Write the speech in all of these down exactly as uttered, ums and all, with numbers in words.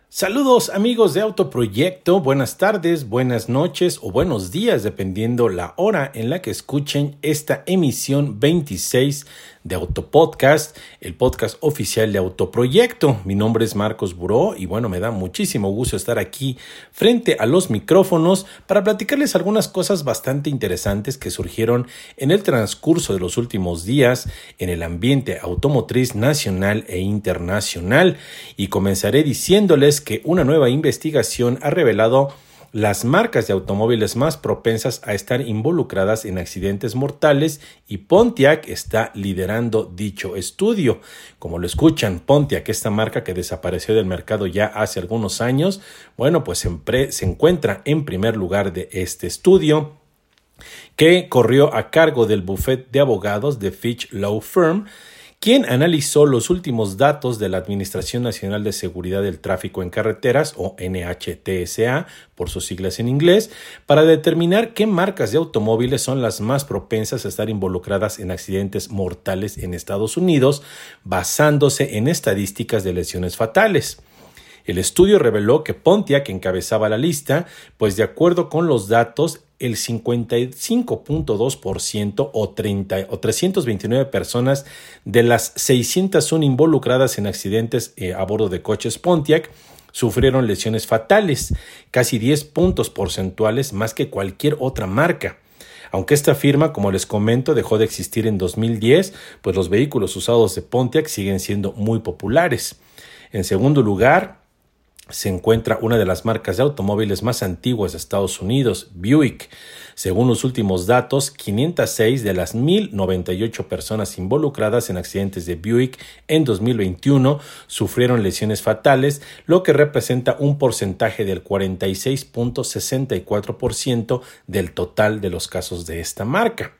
Saludos amigos de Autoproyecto, buenas tardes, buenas noches o buenos días dependiendo la hora en la que escuchen esta emisión veintiséis de Autopodcast, el podcast oficial de Autoproyecto. Mi nombre es Marcos Buró y bueno, me da muchísimo gusto estar aquí frente a los micrófonos para platicarles algunas cosas bastante interesantes que surgieron en el transcurso de los últimos días en el ambiente automotriz nacional e internacional. Y comenzaré diciéndoles que una nueva investigación ha revelado las marcas de automóviles más propensas a estar involucradas en accidentes mortales y Pontiac está liderando dicho estudio. Como lo escuchan, Pontiac, esta marca que desapareció del mercado ya hace algunos años, bueno, pues se, pre- se encuentra en primer lugar de este estudio, que corrió a cargo del bufete de abogados de Fitch Law Firm, quien analizó los últimos datos de la Administración Nacional de Seguridad del Tráfico en Carreteras, o N H T S A, por sus siglas en inglés, para determinar qué marcas de automóviles son las más propensas a estar involucradas en accidentes mortales en Estados Unidos, basándose en estadísticas de lesiones fatales. El estudio reveló que Pontiac encabezaba la lista, pues de acuerdo con los datos, el cincuenta y cinco punto dos por ciento o, treinta, o trescientas veintinueve personas de las seiscientas uno involucradas en accidentes eh, a bordo de coches Pontiac sufrieron lesiones fatales, casi diez puntos porcentuales más que cualquier otra marca. Aunque esta firma, como les comento, dejó de existir en dos mil diez, pues los vehículos usados de Pontiac siguen siendo muy populares. En segundo lugar, se encuentra una de las marcas de automóviles más antiguas de Estados Unidos, Buick. Según los últimos datos, quinientas seis de las mil noventa y ocho personas involucradas en accidentes de Buick en dos mil veintiuno sufrieron lesiones fatales, lo que representa un porcentaje del cuarenta y seis punto sesenta y cuatro por ciento del total de los casos de esta marca.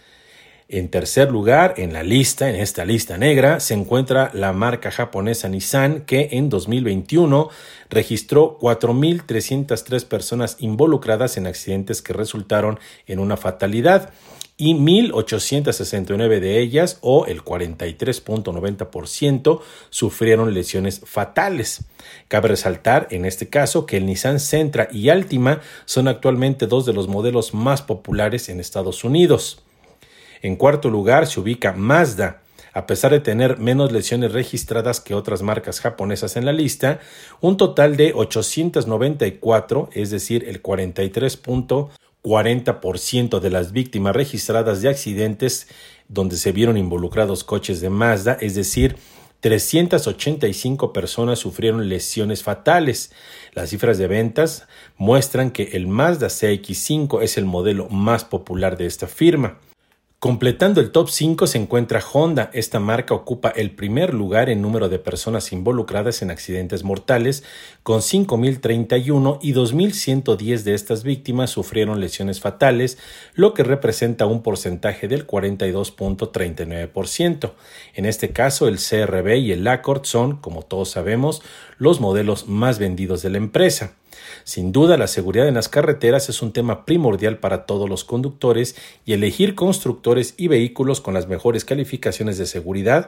En tercer lugar, en la lista, en esta lista negra, se encuentra la marca japonesa Nissan, que en dos mil veintiuno registró cuatro mil trescientas tres personas involucradas en accidentes que resultaron en una fatalidad y mil ochocientas sesenta y nueve de ellas, o el cuarenta y tres punto noventa por ciento, sufrieron lesiones fatales. Cabe resaltar en este caso que el Nissan Sentra y Altima son actualmente dos de los modelos más populares en Estados Unidos. En cuarto lugar se ubica Mazda. A pesar de tener menos lesiones registradas que otras marcas japonesas en la lista, un total de ochocientas noventa y cuatro, es decir, el cuarenta y tres punto cuarenta por ciento de las víctimas registradas de accidentes donde se vieron involucrados coches de Mazda, es decir, trescientas ochenta y cinco personas sufrieron lesiones fatales. Las cifras de ventas muestran que el Mazda C X cinco es el modelo más popular de esta firma. Completando el top cinco se encuentra Honda. Esta marca ocupa el primer lugar en número de personas involucradas en accidentes mortales, con cinco mil treinta y uno y dos mil ciento diez de estas víctimas sufrieron lesiones fatales, lo que representa un porcentaje del cuarenta y dos punto treinta y nueve por ciento. En este caso, el C R V y el Accord son, como todos sabemos, los modelos más vendidos de la empresa. Sin duda, la seguridad en las carreteras es un tema primordial para todos los conductores y elegir constructores y vehículos con las mejores calificaciones de seguridad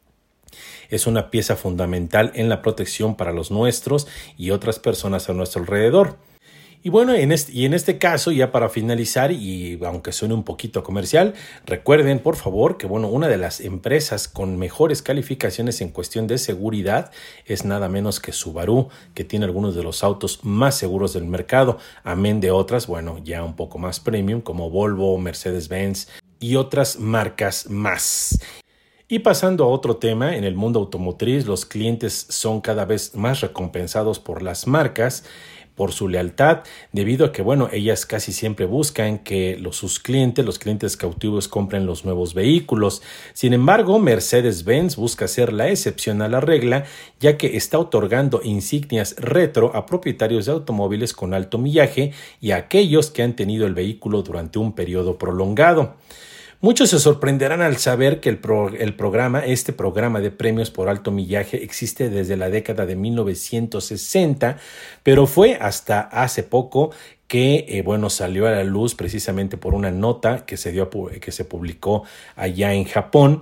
es una pieza fundamental en la protección para los nuestros y otras personas a nuestro alrededor. Y bueno, en este, y en este caso, ya para finalizar, y aunque suene un poquito comercial, recuerden por favor que bueno, una de las empresas con mejores calificaciones en cuestión de seguridad es nada menos que Subaru, que tiene algunos de los autos más seguros del mercado, amén de otras, bueno, ya un poco más premium como Volvo, Mercedes-Benz y otras marcas más. Y pasando a otro tema, en el mundo automotriz, los clientes son cada vez más recompensados por las marcas por su lealtad, debido a que, bueno, ellas casi siempre buscan que los, sus clientes, los clientes cautivos, compren los nuevos vehículos. Sin embargo, Mercedes-Benz busca ser la excepción a la regla, ya que está otorgando insignias retro a propietarios de automóviles con alto millaje y a aquellos que han tenido el vehículo durante un periodo prolongado. Muchos se sorprenderán al saber que el, pro, el programa, este programa de premios por alto millaje existe desde la década de mil novecientos sesenta, pero fue hasta hace poco que eh, bueno, salió a la luz precisamente por una nota que se dio, que se publicó allá en Japón,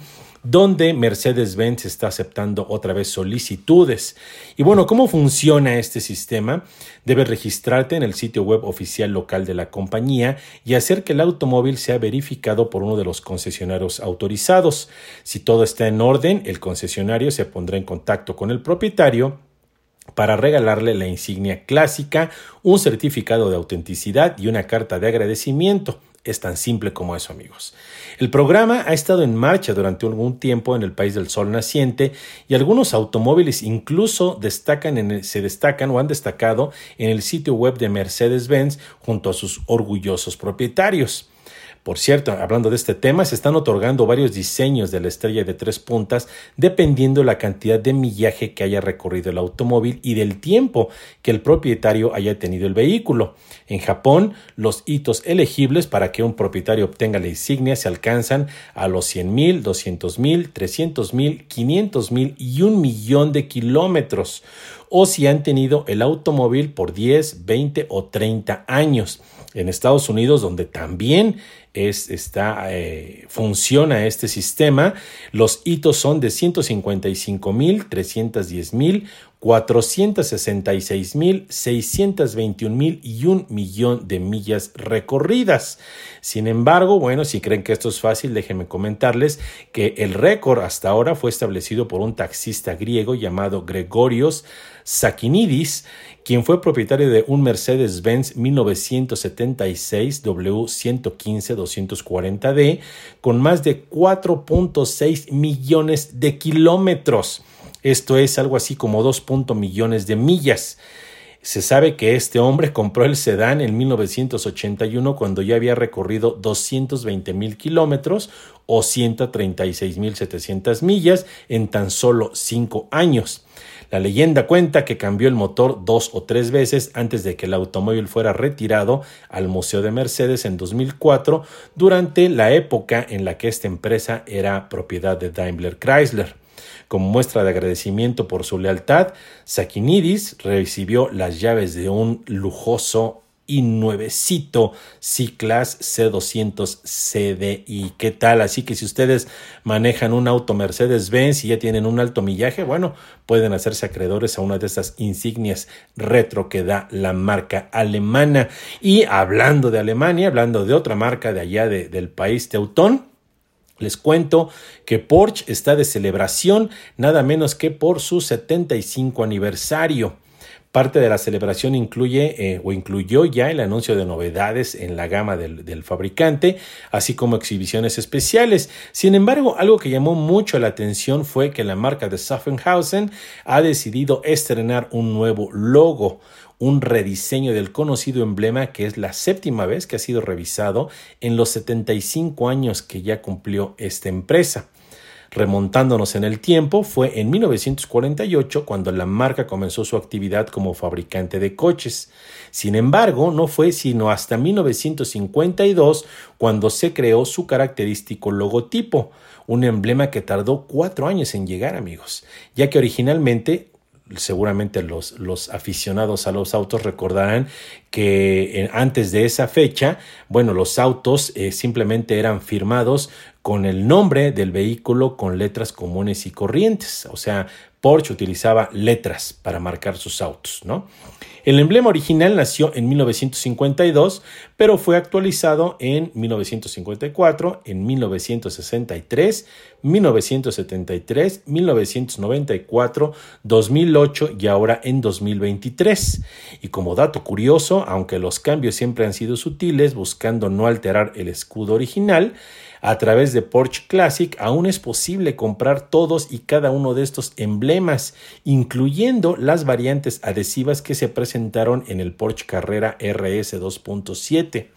donde Mercedes-Benz está aceptando otra vez solicitudes. Y bueno, ¿cómo funciona este sistema? Debes registrarte en el sitio web oficial local de la compañía y hacer que el automóvil sea verificado por uno de los concesionarios autorizados. Si todo está en orden, el concesionario se pondrá en contacto con el propietario para regalarle la insignia clásica, un certificado de autenticidad y una carta de agradecimiento. Es tan simple como eso, amigos. El programa ha estado en marcha durante algún tiempo en el país del sol naciente y algunos automóviles incluso destacan en el, se destacan o han destacado en el sitio web de Mercedes-Benz junto a sus orgullosos propietarios. Por cierto, hablando de este tema, se están otorgando varios diseños de la estrella de tres puntas dependiendo la cantidad de millaje que haya recorrido el automóvil y del tiempo que el propietario haya tenido el vehículo. En Japón, los hitos elegibles para que un propietario obtenga la insignia se alcanzan a los cien mil, doscientos mil, trescientos mil, quinientos mil y un millón de kilómetros, o si han tenido el automóvil por diez, veinte o treinta años. En Estados Unidos, donde también es, está, eh, funciona este sistema, los hitos son de ciento cincuenta y cinco mil, trescientos diez mil, cuatrocientos sesenta y seis mil, seiscientos veintiún mil y un millón de millas recorridas. Sin embargo, bueno, si creen que esto es fácil, déjenme comentarles que el récord hasta ahora fue establecido por un taxista griego llamado Gregorios Sakinidis, quien fue propietario de un Mercedes-Benz mil novecientos setenta y seis W ciento quince doscientos cuarenta D con más de cuatro punto seis millones de kilómetros. Esto es algo así como dos millones de millas. Se sabe que este hombre compró el sedán en mil novecientos ochenta y uno cuando ya había recorrido doscientos veinte mil kilómetros o ciento treinta y seis mil setecientas millas en tan solo cinco años. La leyenda cuenta que cambió el motor dos o tres veces antes de que el automóvil fuera retirado al Museo de Mercedes en dos mil cuatro, durante la época en la que esta empresa era propiedad de Daimler Chrysler. Como muestra de agradecimiento por su lealtad, Sakinidis recibió las llaves de un lujoso y nuevecito C-Class C doscientos C D I. ¿Qué tal? Así que si ustedes manejan un auto Mercedes-Benz y ya tienen un alto millaje, bueno, pueden hacerse acreedores a una de esas insignias retro que da la marca alemana. Y hablando de Alemania, hablando de otra marca de allá de, del país teutón, les cuento que Porsche está de celebración nada menos que por su setenta y cinco aniversario. Parte de la celebración incluye eh, o incluyó ya el anuncio de novedades en la gama del, del fabricante, así como exhibiciones especiales. Sin embargo, algo que llamó mucho la atención fue que la marca de Schaffhausen ha decidido estrenar un nuevo logo, un rediseño del conocido emblema que es la séptima vez que ha sido revisado en los setenta y cinco años que ya cumplió esta empresa. Remontándonos en el tiempo, fue en mil novecientos cuarenta y ocho cuando la marca comenzó su actividad como fabricante de coches. Sin embargo, no fue sino hasta mil novecientos cincuenta y dos cuando se creó su característico logotipo, un emblema que tardó cuatro años en llegar, amigos, ya que originalmente, seguramente los, los aficionados a los autos recordarán que eh, antes de esa fecha, bueno, los autos eh, simplemente eran firmados con el nombre del vehículo con letras comunes y corrientes. O sea, Porsche utilizaba letras para marcar sus autos, ¿no? El emblema original nació en mil novecientos cincuenta y dos, pero fue actualizado en mil novecientos cincuenta y cuatro, en mil novecientos sesenta y tres, mil novecientos setenta y tres, mil novecientos noventa y cuatro, dos mil ocho y ahora en dos mil veintitrés. Y como dato curioso, aunque los cambios siempre han sido sutiles, buscando no alterar el escudo original, a través de Porsche Classic aún es posible comprar todos y cada uno de estos emblemas, incluyendo las variantes adhesivas que se presentaron en el Porsche Carrera R S dos punto siete.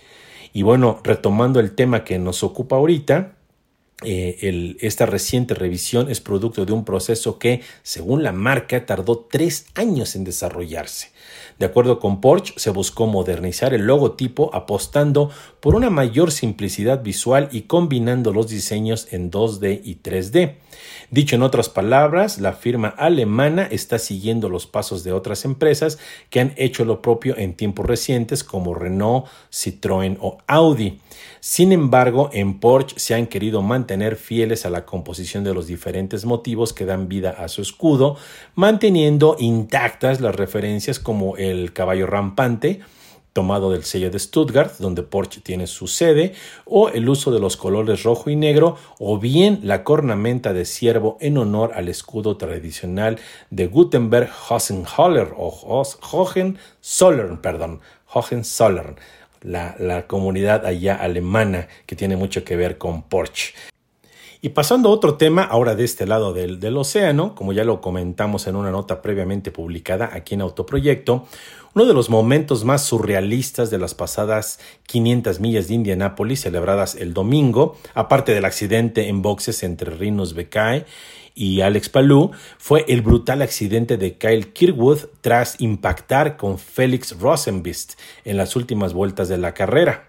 Y bueno, retomando el tema que nos ocupa ahorita, Eh, el, esta reciente revisión es producto de un proceso que, según la marca, tardó tres años en desarrollarse. De acuerdo con Porsche, se buscó modernizar el logotipo apostando por una mayor simplicidad visual y combinando los diseños en dos D y tres D. Dicho en otras palabras, la firma alemana está siguiendo los pasos de otras empresas que han hecho lo propio en tiempos recientes como Renault, Citroën o Audi. Sin embargo, en Porsche se han querido mantener mantener fieles a la composición de los diferentes motivos que dan vida a su escudo, manteniendo intactas las referencias como el caballo rampante, tomado del sello de Stuttgart, donde Porsche tiene su sede, o el uso de los colores rojo y negro, o bien la cornamenta de ciervo en honor al escudo tradicional de Gutenberg-Hohenzollern, o Hohenzollern, perdón, Hohenzollern, la, la comunidad allá alemana que tiene mucho que ver con Porsche. Y pasando a otro tema, ahora de este lado del, del océano, como ya lo comentamos en una nota previamente publicada aquí en Autoproyecto, uno de los momentos más surrealistas de las pasadas quinientas millas de Indianápolis celebradas el domingo, aparte del accidente en boxes entre Rinus VeeKay y Alex Palou, fue el brutal accidente de Kyle Kirkwood tras impactar con Felix Rosenqvist en las últimas vueltas de la carrera.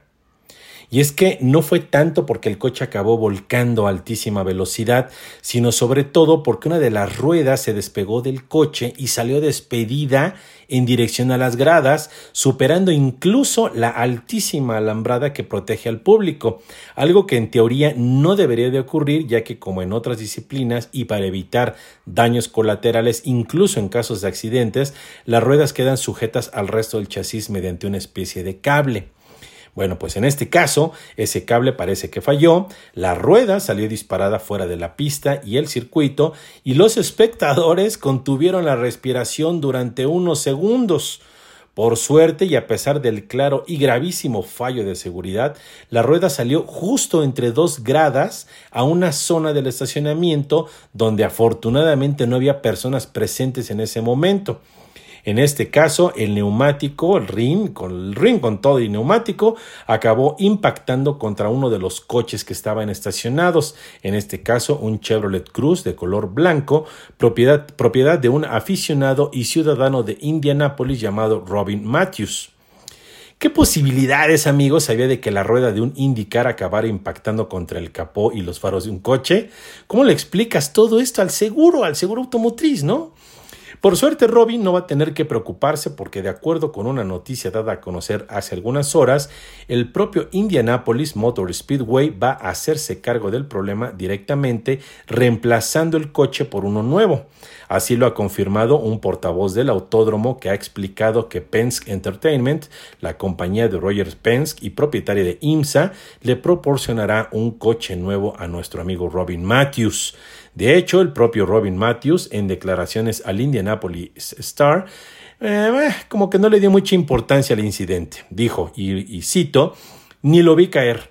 Y es que no fue tanto porque el coche acabó volcando a altísima velocidad, sino sobre todo porque una de las ruedas se despegó del coche y salió despedida en dirección a las gradas, superando incluso la altísima alambrada que protege al público, algo que en teoría no debería de ocurrir, ya que como en otras disciplinas y para evitar daños colaterales, incluso en casos de accidentes, las ruedas quedan sujetas al resto del chasis mediante una especie de cable. Bueno, pues en este caso, ese cable parece que falló, la rueda salió disparada fuera de la pista y el circuito, y los espectadores contuvieron la respiración durante unos segundos. Por suerte, y a pesar del claro y gravísimo fallo de seguridad, la rueda salió justo entre dos gradas a una zona del estacionamiento donde afortunadamente no había personas presentes en ese momento. En este caso, el neumático, el ring, con el ring con todo y neumático, acabó impactando contra uno de los coches que estaban estacionados. En este caso, un Chevrolet Cruze de color blanco, propiedad, propiedad de un aficionado y ciudadano de Indianápolis llamado Robin Matthews. ¿Qué posibilidades, amigos, había de que la rueda de un IndyCar acabara impactando contra el capó y los faros de un coche? ¿Cómo le explicas todo esto al seguro, al seguro automotriz, no? Por suerte, Robin no va a tener que preocuparse porque, de acuerdo con una noticia dada a conocer hace algunas horas, el propio Indianapolis Motor Speedway va a hacerse cargo del problema directamente, reemplazando el coche por uno nuevo. Así lo ha confirmado un portavoz del autódromo que ha explicado que Penske Entertainment, la compañía de Roger Penske y propietaria de IMSA, le proporcionará un coche nuevo a nuestro amigo Robin Matthews. De hecho, el propio Robin Matthews, en declaraciones al Indianapolis Star, eh, como que no le dio mucha importancia al incidente. Dijo, y, y cito, ni lo vi caer.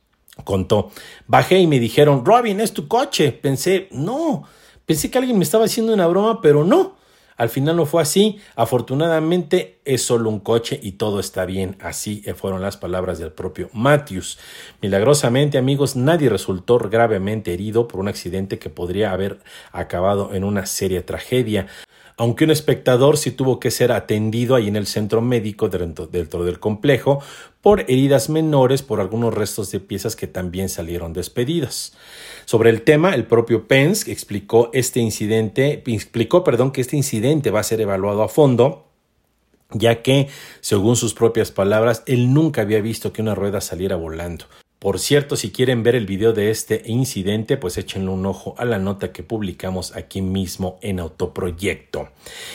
Contó, bajé y me dijeron, Robin, es tu coche. Pensé, no, pensé que alguien me estaba haciendo una broma, pero no. Al final no fue así. Afortunadamente es solo un coche y todo está bien. Así fueron las palabras del propio Matthews. Milagrosamente, amigos, nadie resultó gravemente herido por un accidente que podría haber acabado en una seria tragedia. Aunque un espectador sí tuvo que ser atendido ahí en el centro médico dentro, dentro del complejo por heridas menores por algunos restos de piezas que también salieron despedidas. Sobre el tema, el propio Penske explicó este incidente, explicó, perdón, que este incidente va a ser evaluado a fondo, ya que, según sus propias palabras, él nunca había visto que una rueda saliera volando. Por cierto, si quieren ver el video de este incidente, pues échenle un ojo a la nota que publicamos aquí mismo en Autoproyecto.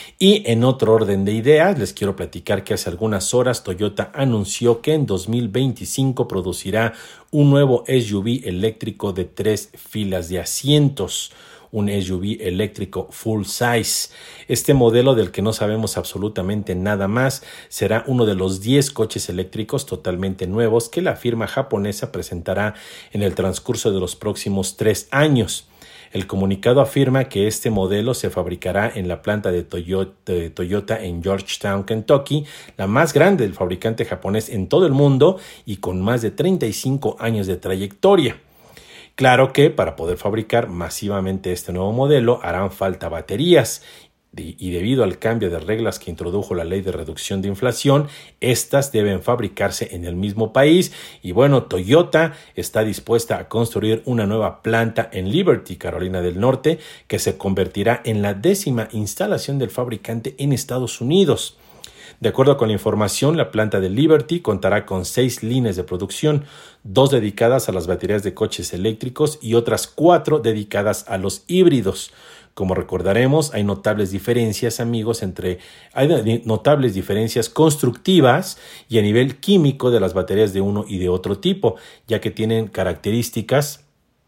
Y en otro orden de ideas, les quiero platicar que hace algunas horas Toyota anunció que en dos mil veinticinco producirá un nuevo S U V eléctrico de tres filas de asientos. Un S U V eléctrico full size. Este modelo, del que no sabemos absolutamente nada más, será uno de los diez coches eléctricos totalmente nuevos que la firma japonesa presentará en el transcurso de los próximos tres años. El comunicado afirma que este modelo se fabricará en la planta de Toyota, de Toyota en Georgetown, Kentucky, la más grande del fabricante japonés en todo el mundo y con más de treinta y cinco años de trayectoria. Claro que para poder fabricar masivamente este nuevo modelo harán falta baterías y debido al cambio de reglas que introdujo la ley de reducción de inflación, estas deben fabricarse en el mismo país y bueno, Toyota está dispuesta a construir una nueva planta en Liberty, Carolina del Norte, que se convertirá en la décima instalación del fabricante en Estados Unidos. De acuerdo con la información, la planta de Liberty contará con seis líneas de producción, dos dedicadas a las baterías de coches eléctricos y otras cuatro dedicadas a los híbridos. Como recordaremos, hay notables diferencias, amigos, entre hay notables diferencias constructivas y a nivel químico de las baterías de uno y de otro tipo, ya que tienen características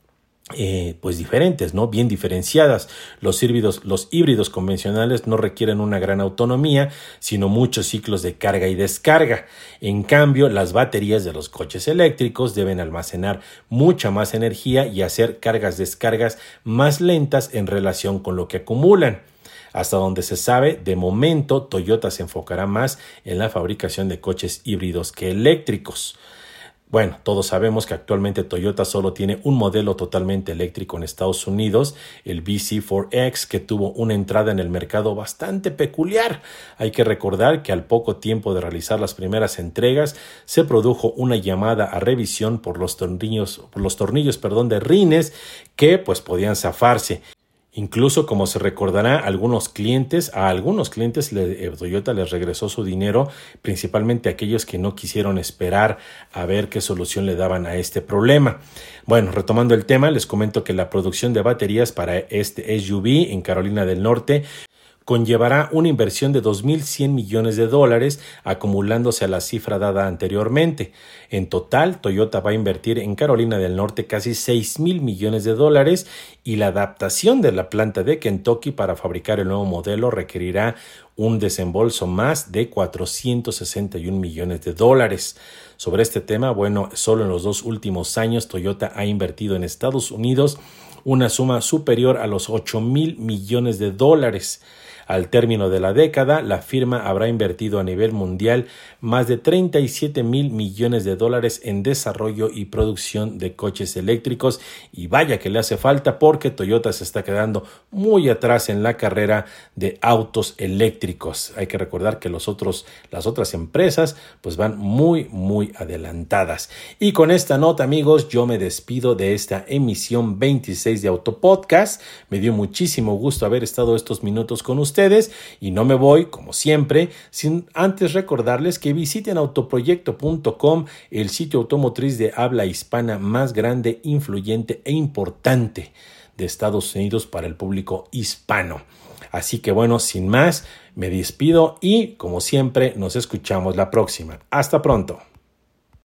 Eh, pues diferentes, ¿no? Bien diferenciadas. Los híbridos, los híbridos convencionales no requieren una gran autonomía, sino muchos ciclos de carga y descarga. En cambio, las baterías de los coches eléctricos deben almacenar mucha más energía y hacer cargas-descargas más lentas en relación con lo que acumulan. Hasta donde se sabe, de momento, Toyota se enfocará más en la fabricación de coches híbridos que eléctricos. Bueno, todos sabemos que actualmente Toyota solo tiene un modelo totalmente eléctrico en Estados Unidos, el B C cuatro X, que tuvo una entrada en el mercado bastante peculiar. Hay que recordar que al poco tiempo de realizar las primeras entregas, se produjo una llamada a revisión por los tornillos, por los tornillos, perdón, de rines que pues podían zafarse. Incluso, como se recordará, algunos clientes, a algunos clientes le, Toyota les regresó su dinero, principalmente aquellos que no quisieron esperar a ver qué solución le daban a este problema. Bueno, retomando el tema, les comento que la producción de baterías para este S U V en Carolina del Norte conllevará una inversión de dos mil cien millones de dólares, acumulándose a la cifra dada anteriormente. En total, Toyota va a invertir en Carolina del Norte casi seis mil millones de dólares y la adaptación de la planta de Kentucky para fabricar el nuevo modelo requerirá un desembolso más de cuatrocientos sesenta y un millones de dólares. Sobre este tema, bueno, solo en los dos últimos años Toyota ha invertido en Estados Unidos una suma superior a los ocho mil millones de dólares. Al término de la década, la firma habrá invertido a nivel mundial más de treinta y siete mil millones de dólares en desarrollo y producción de coches eléctricos, y vaya que le hace falta porque Toyota se está quedando muy atrás en la carrera de autos eléctricos. Hay que recordar que los otros, las otras empresas pues van muy muy adelantadas. Y con esta nota, amigos, yo me despido de esta emisión veintiséis de Autopodcast. Me dio muchísimo gusto haber estado estos minutos con ustedes. Ustedes, y no me voy, como siempre, sin antes recordarles que visiten autoproyecto punto com, el sitio automotriz de habla hispana más grande, influyente e importante de Estados Unidos para el público hispano. Así que bueno, sin más, me despido y, como siempre, nos escuchamos la próxima. Hasta pronto.